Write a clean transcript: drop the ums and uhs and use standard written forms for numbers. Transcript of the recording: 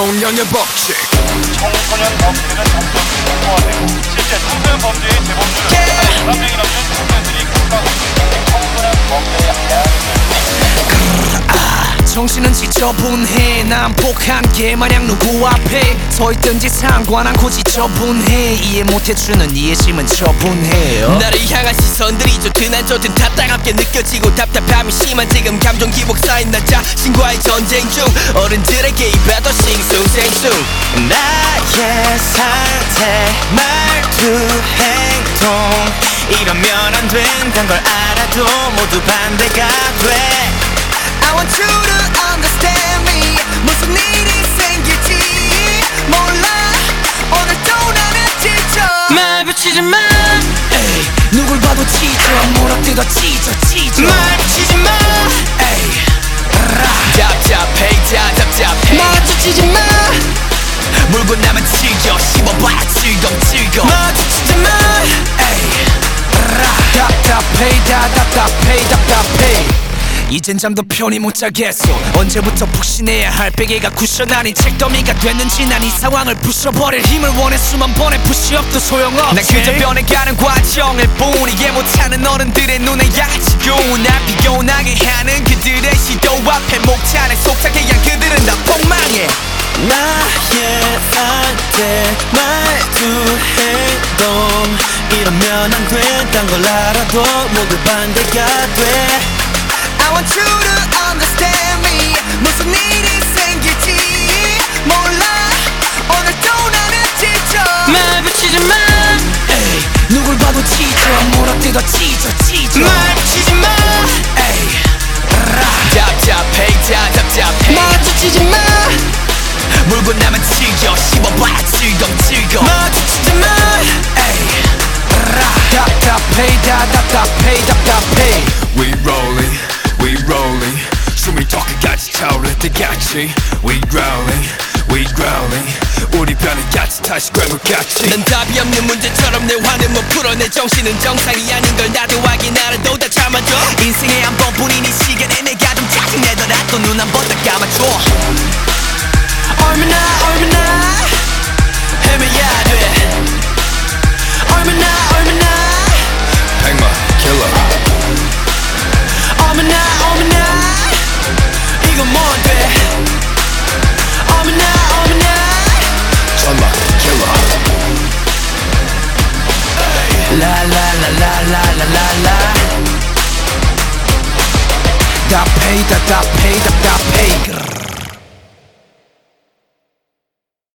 청소년의 법칙. 청소년 범죄는 점점 심화되고 실제 청소년 범죄의 재범률은 불합리이라는 청소년들이 공감하고 있는 청소년 범죄의 양양을 정신은 지저분해. 난폭한 게 마냥 누구 앞에 서있든지 상관 않고 지저분해. 이해 못해주는 이해심은 처분해요. 나를 향한 시선들이 좋든 안 좋든 다 따갑게 느껴지고 답답함이 심한 지금 감정 기복 쌓인 나 자신과의 전쟁 중 어른들에게 입에도 싱숭생숭. 나의 상태 말투 행동 이러면 안 된단 걸 알아도 모두 반대가 돼. I want you to understand me. 무슨 일이 생길지 몰라. 오늘도 나는 지쳐. 말 붙이지 마. 에이, 누굴 봐도 지쳐. 물어뜯어 찢어. 말 붙이지 마. 에이, 답답해 답답해. 마주치지 마. 물고 나면 즐겨 씹어봐야 즐거워. 마주치지 마. 에이, 답답해. 이젠 잠도 편히 못 자겠어. 언제부터 푹신해야 할 베개가 쿠션 아닌 책더미가 됐는지 난 이 상황을 부숴버릴 힘을 원해. 수만 번의 푸시업도 소용없지. 난 그저 변해가는 과정일 뿐. 이해 못하는 어른들의 눈에 야치고 날 피곤하게 하는 그들의 시도 앞에 목차를 속삭게 한 그들은 다 폭망해. 나의 상태 말투 행동 이러면 안 된단 걸 알아도 모두 반대가 돼. I want you to understand me. 무슨 일이 생길지 몰라. 오늘도 나는 지쳐. 말 붙이지 마. 에이, 누굴 봐도 지쳐. 물어뜯어 찢어. 말 붙이지 마. 에이, 답답해. 마주치지 마. 물고 나면 즐겨 씹어봐야 즐거워. 마주치지 마. 에이, 답답해. We rolling 숨이 턱까지 차오를 때같이 We growling 우리 편을 같이 다시 괴물같이. 난 답이 없는 문제처럼 내 화를 못 풀어. 내 정신은 정상이 아닌 걸 나도 확인 알아도 다 참아줘. 인생에 한 번뿐인 이 시간에 내가 좀 짜증내더라도 눈 한 번 더 감아줘. 얼마나 헤매야 돼. 얼마나 백마 킬러. 얼마나 이건 뭔데. 얼마나 천마 킬러. 라라라라라라라. 답답해.